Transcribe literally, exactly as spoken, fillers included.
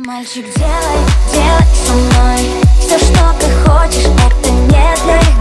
Мальчик, делай, делай со мной все, что ты хочешь, это не для